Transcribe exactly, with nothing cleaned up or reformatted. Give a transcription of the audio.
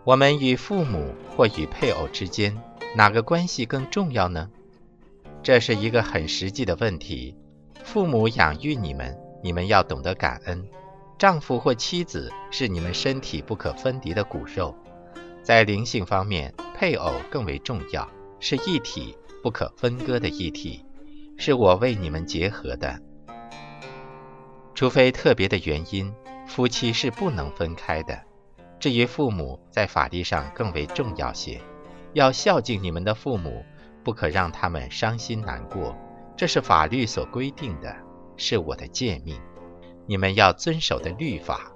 我们与父母或与配偶之间，哪个关系更重要呢？这是一个很实际的问题。父母养育你们，你们要懂得感恩。丈夫或妻子是你们身体不可分离的骨肉。在灵性方面，配偶更为重要，是一体不可分割的一体，是我为你们结合的。除非特别的原因，夫妻是不能分开的。至于父母，在法律上更为重要些，要孝敬你们的父母，不可让他们伤心难过，这是法律所规定的，是我的诫命，你们要遵守的律法。